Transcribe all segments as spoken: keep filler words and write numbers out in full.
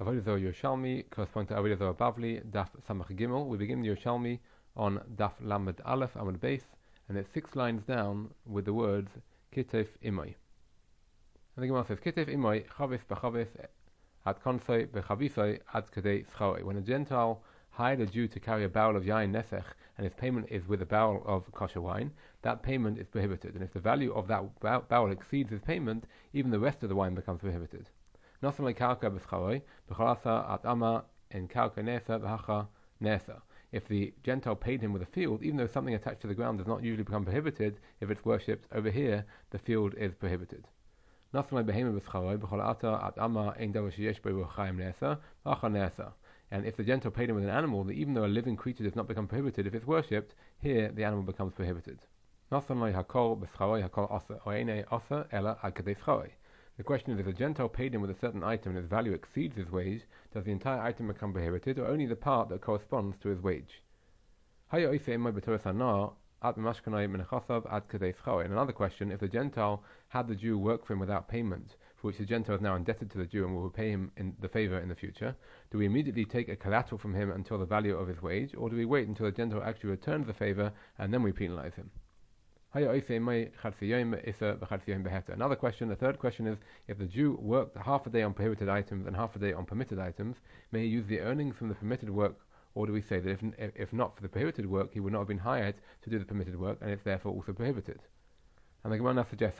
Avodah Zarah Yerushalmi correspond to Avodah Zarah Bavli, Daf Samach Gimel. We begin the Yerushalmi on Daf Lamed Aleph Amud Beis, and it's six lines down with the words Kitef Imoi. And the Gemara says, Kitef Imoi, Chavis B'Chavis, Ad Konsoi B'Chavisoi, Ad Kadei Schoi. When a Gentile hired a Jew to carry a barrel of Yain Nesech, and his payment is with a barrel of kosher wine, that payment is prohibited. And if the value of that barrel exceeds his payment, even the rest of the wine becomes prohibited. Nothing like karka b'scharoi, b'chalasa at ama in karka nesa v'hacha nesa. If the Gentile paid him with a field, even though something attached to the ground does not usually become prohibited, if it's worshipped over here, the field is prohibited. Nothing like behema b'scharoi, b'chalata at ama in davar sheyesh bo v'chayim nesa v'hacha nesa. And if the Gentile paid him with an animal, that even though a living creature does not become prohibited, if it's worshipped, here the animal becomes prohibited. Nothing like hakol b'scharoi, hakol asa, or ene asa ela ad kadei scharoi. The question is, if a Gentile paid him with a certain item and its value exceeds his wage, does the entire item become prohibited, or only the part that corresponds to his wage? And another question, if the Gentile had the Jew work for him without payment, for which the Gentile is now indebted to the Jew and will repay him in the favor in the future, do we immediately take a collateral from him until the value of his wage, or do we wait until the Gentile actually returns the favor and then we penalize him? Another question, the third question is, if the Jew worked half a day on prohibited items and half a day on permitted items, may he use the earnings from the permitted work, or do we say that if, if not for the prohibited work, he would not have been hired to do the permitted work, and it's therefore also prohibited? And the Gemara suggests,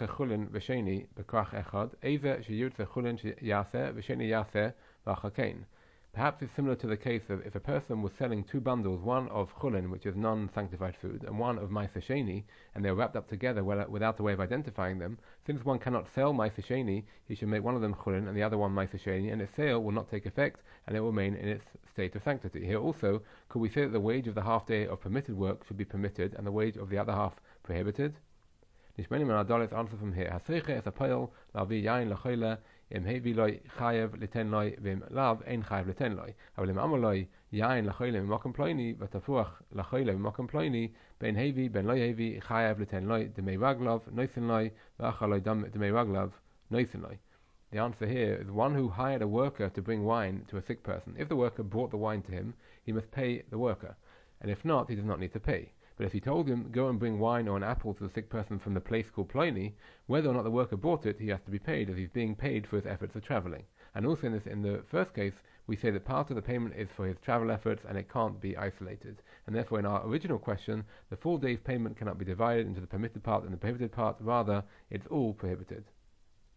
perhaps it's similar to the case of if a person was selling two bundles, one of chulin, which is non-sanctified food, and one of ma'aser sheni, and they are wrapped up together without a way of identifying them. Since one cannot sell ma'aser sheni, he should make one of them chulin and the other one ma'aser sheni, and its sale will not take effect, and it will remain in its state of sanctity. Here also, could we say that the wage of the half day of permitted work should be permitted, and the wage of the other half prohibited? Nishmenim and Adalis answer from here. Hasriche es apayel lavi yain lachole im hevi loy chayev liten loy vim lav ein chayev liten loy. Aval im amaloy yain lachole im mokem ploini v'tafuach lachole im mokem ploini ben hevi ben loy hevi chayev liten loy demei raglav noisin loy v'achaloy demei raglav noisin loy. The answer here is one who hired a worker to bring wine to a sick person. If the worker brought the wine to him, he must pay the worker, and if not, he does not need to pay. But if he told him, go and bring wine or an apple to the sick person from the place called Pliny, whether or not the worker brought it, he has to be paid, as he's being paid for his efforts of travelling. And also in this, in the first case, we say that part of the payment is for his travel efforts and it can't be isolated. And therefore in our original question, the full day's payment cannot be divided into the permitted part and the prohibited part, rather it's all prohibited.